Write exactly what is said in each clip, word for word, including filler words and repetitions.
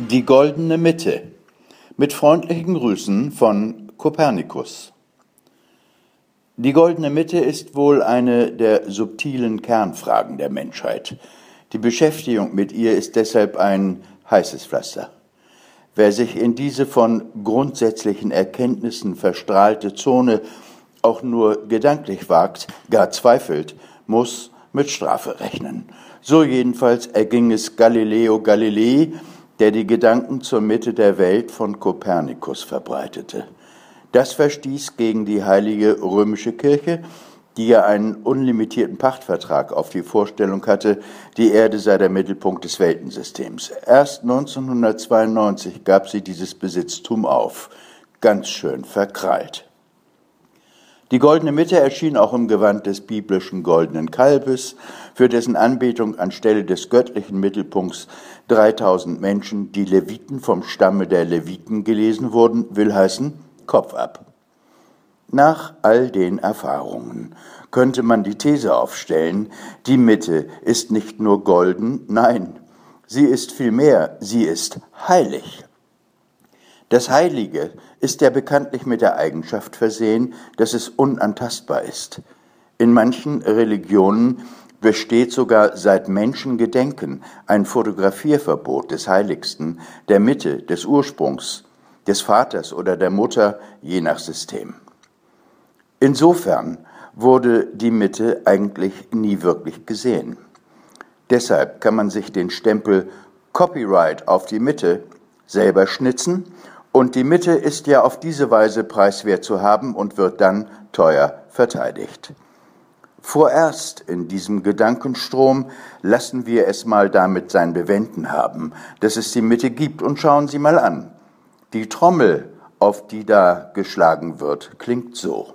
Die goldene Mitte. Mit freundlichen Grüßen von Kopernikus. Die goldene Mitte ist wohl eine der subtilen Kernfragen der Menschheit. Die Beschäftigung mit ihr ist deshalb ein heißes Pflaster. Wer sich in diese von grundsätzlichen Erkenntnissen verstrahlte Zone auch nur gedanklich wagt, gar zweifelt, muss mit Strafe rechnen. So jedenfalls erging es Galileo Galilei, der die Gedanken zur Mitte der Welt von Kopernikus verbreitete. Das verstieß gegen die Heilige Römische Kirche, die ja einen unlimitierten Pachtvertrag auf die Vorstellung hatte, die Erde sei der Mittelpunkt des Weltensystems. Erst neunzehnhundertzweiundneunzig gab sie dieses Besitztum auf, ganz schön verkrallt. Die goldene Mitte erschien auch im Gewand des biblischen goldenen Kalbes, für dessen Anbetung anstelle des göttlichen Mittelpunkts dreitausend Menschen, die Leviten vom Stamme der Leviten gelesen wurden, will heißen, Kopf ab. Nach all den Erfahrungen könnte man die These aufstellen, die Mitte ist nicht nur golden, nein, sie ist vielmehr, sie ist heilig. Das Heilige ist ja bekanntlich mit der Eigenschaft versehen, dass es unantastbar ist. In manchen Religionen besteht sogar seit Menschengedenken ein Fotografierverbot des Heiligsten, der Mitte, des Ursprungs, des Vaters oder der Mutter, je nach System. Insofern wurde die Mitte eigentlich nie wirklich gesehen. Deshalb kann man sich den Stempel Copyright auf die Mitte selber schnitzen, und die Mitte ist ja auf diese Weise preiswert zu haben und wird dann teuer verteidigt. Vorerst in diesem Gedankenstrom lassen wir es mal damit sein Bewenden haben, dass es die Mitte gibt, und schauen Sie mal an. Die Trommel, auf die da geschlagen wird, klingt so.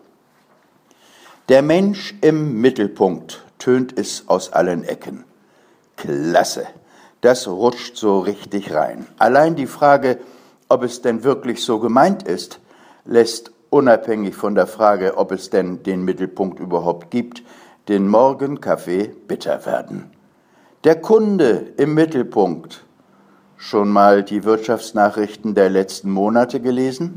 Der Mensch im Mittelpunkt, tönt es aus allen Ecken. Klasse, das rutscht so richtig rein. Allein die Frage, ob es denn wirklich so gemeint ist, lässt unabhängig von der Frage, ob es denn den Mittelpunkt überhaupt gibt, den Morgenkaffee bitter werden. Der Kunde im Mittelpunkt. Schon mal die Wirtschaftsnachrichten der letzten Monate gelesen?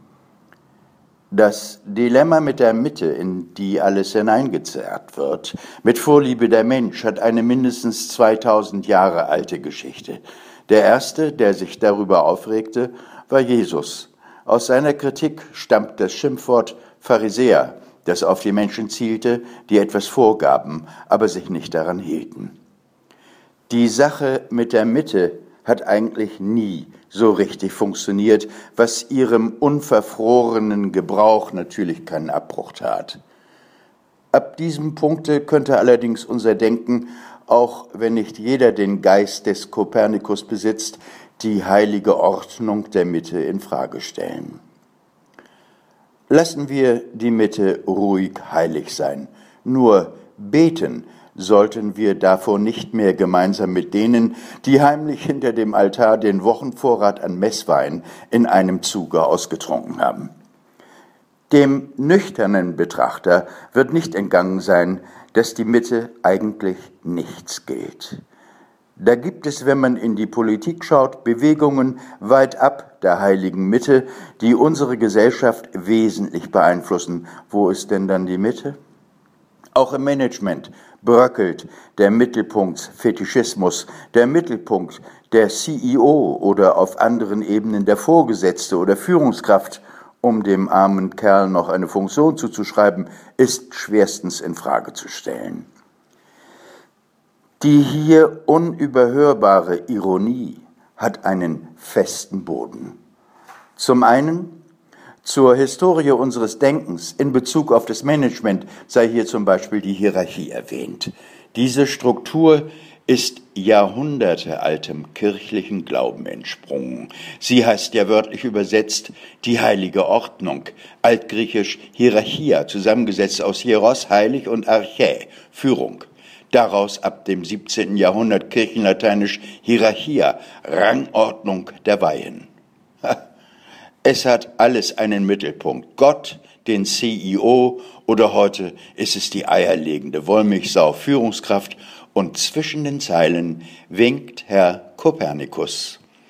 Das Dilemma mit der Mitte, in die alles hineingezerrt wird, mit Vorliebe der Mensch, hat eine mindestens zweitausend Jahre alte Geschichte. Der erste, der sich darüber aufregte, war Jesus. Aus seiner Kritik stammt das Schimpfwort Pharisäer, das auf die Menschen zielte, die etwas vorgaben, aber sich nicht daran hielten. Die Sache mit der Mitte hat eigentlich nie so richtig funktioniert, was ihrem unverfrorenen Gebrauch natürlich keinen Abbruch tat. Ab diesem Punkte könnte allerdings unser Denken, auch wenn nicht jeder den Geist des Kopernikus besitzt, die heilige Ordnung der Mitte in Frage stellen. Lassen wir die Mitte ruhig heilig sein. Nur beten sollten wir davor nicht mehr gemeinsam mit denen, die heimlich hinter dem Altar den Wochenvorrat an Messwein in einem Zuge ausgetrunken haben. Dem nüchternen Betrachter wird nicht entgangen sein, dass die Mitte eigentlich nichts gilt. Da gibt es, wenn man in die Politik schaut, Bewegungen weit ab der heiligen Mitte, die unsere Gesellschaft wesentlich beeinflussen. Wo ist denn dann die Mitte? Auch im Management bröckelt der Mittelpunkt-Fetischismus, der Mittelpunkt, der C E O oder auf anderen Ebenen der Vorgesetzte oder Führungskraft, um dem armen Kerl noch eine Funktion zuzuschreiben, ist schwerstens in Frage zu stellen. Die hier unüberhörbare Ironie hat einen festen Boden. Zum einen, zur Historie unseres Denkens in Bezug auf das Management sei hier zum Beispiel die Hierarchie erwähnt. Diese Struktur ist jahrhundertealtem kirchlichen Glauben entsprungen. Sie heißt ja wörtlich übersetzt die heilige Ordnung, altgriechisch Hierarchia, zusammengesetzt aus Hieros, heilig, und Archä, Führung. Daraus ab dem siebzehnten Jahrhundert kirchenlateinisch Hierarchia, Rangordnung der Weihen. Es hat alles einen Mittelpunkt. Gott, den C E O, oder heute ist es die eierlegende Wollmilchsau, Führungskraft, und zwischen den Zeilen winkt Herr Kopernikus.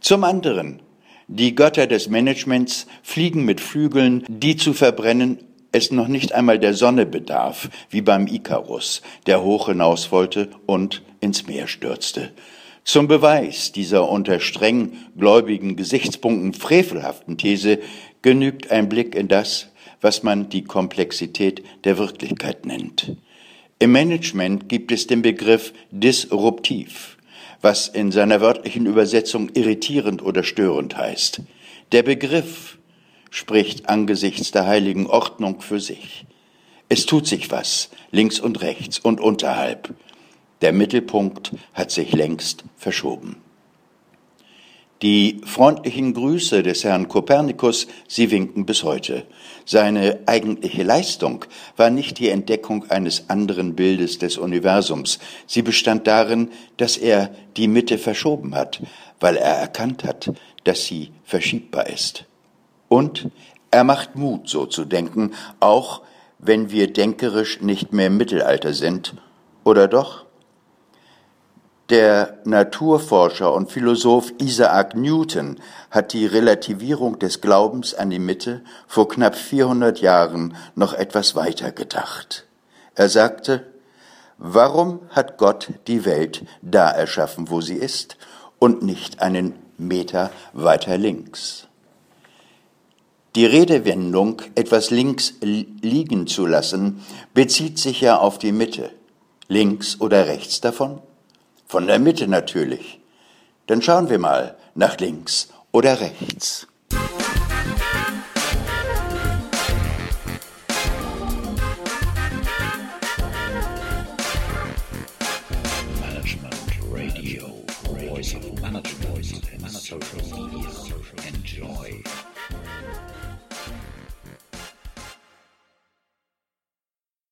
Zum anderen, die Götter des Managements fliegen mit Flügeln, die zu verbrennen es noch nicht einmal der Sonne bedarf, wie beim Ikarus, der hoch hinaus wollte und ins Meer stürzte. Zum Beweis dieser unter streng gläubigen Gesichtspunkten frevelhaften These genügt ein Blick in das, was man die Komplexität der Wirklichkeit nennt. Im Management gibt es den Begriff disruptiv, was in seiner wörtlichen Übersetzung irritierend oder störend heißt. Der Begriff spricht angesichts der heiligen Ordnung für sich. Es tut sich was, links und rechts und unterhalb. Der Mittelpunkt hat sich längst verschoben. Die freundlichen Grüße des Herrn Kopernikus, sie winken bis heute. Seine eigentliche Leistung war nicht die Entdeckung eines anderen Bildes des Universums. Sie bestand darin, dass er die Mitte verschoben hat, weil er erkannt hat, dass sie verschiebbar ist. Und er macht Mut, so zu denken, auch wenn wir denkerisch nicht mehr im Mittelalter sind. Oder doch? Der Naturforscher und Philosoph Isaac Newton hat die Relativierung des Glaubens an die Mitte vor knapp vierhundert Jahren noch etwas weiter gedacht. Er sagte, warum hat Gott die Welt da erschaffen, wo sie ist, und nicht einen Meter weiter links? Die Redewendung, etwas links liegen zu lassen, bezieht sich ja auf die Mitte. Links oder rechts davon? Von der Mitte natürlich. Dann schauen wir mal nach links oder rechts. Management Radio, Voice of Management and Social Media. Enjoy.